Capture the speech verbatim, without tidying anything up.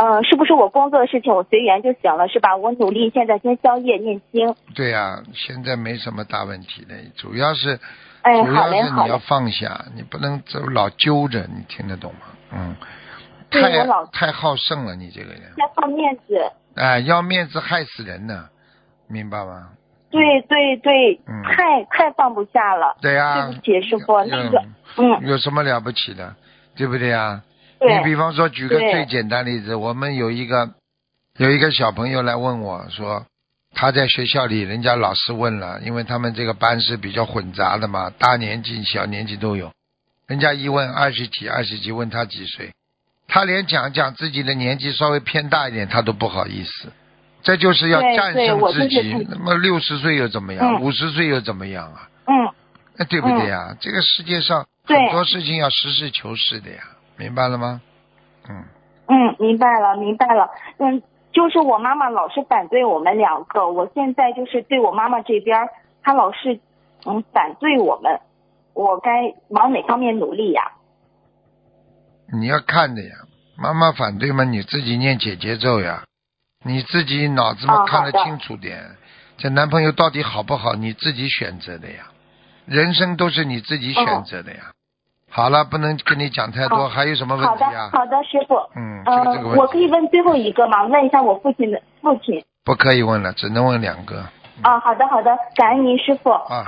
呃，是不是我工作的事情我随缘就行了，是吧？我努力现在先宵夜念经。 对呀、啊，现在没什么大问题的，主要是， 哎， 主要好嘞好嘞是你要放下，你不能走老揪着，你听得懂吗？嗯，太对我老太好胜了，你这个人， 太好面子。 哎，要面子害死人呢，明白吗？ 对对对， 嗯太太放不下了。 对呀、 对不起，师傅， 有那个，嗯， 有什么了不起的，对不对呀？ 对， 你比方说，举个对最简单的例子，我们有一个有一个小朋友来问我说，他在学校里，人家老师问了，因为他们这个班是比较混杂的嘛，大年纪、小年纪都有。人家一问二十几、二十几，问他几岁，他连讲讲自己的年纪稍微偏大一点，他都不好意思。这就是要对战对我胜自己。 就是那么六十岁又怎么样？ 嗯五十岁又怎么样啊？ 嗯， 哎，对不对呀？这个世界上对很多事情要实事求是的呀，明白了吗？嗯。 嗯，明白了明白了。嗯，就是我妈妈老是反对我们两个，我现在就是对我妈妈这边，她老是嗯反对我们，我该往哪方面努力呀？ 你要看的呀，妈妈反对嘛，你自己念姐姐咒呀，你自己脑子嘛哦看得好的清楚点，这男朋友到底好不好，你自己选择的呀，人生都是你自己选择的呀。好了，不能跟你讲太多， 好还有什么问好的题啊？ 好的，师傅。 嗯，就这个问呃， 题。 我可以问最后一个吗？问一下我父亲的父亲。 不可以问了，只能问两个。 啊，好的好的，感恩您师傅。 啊。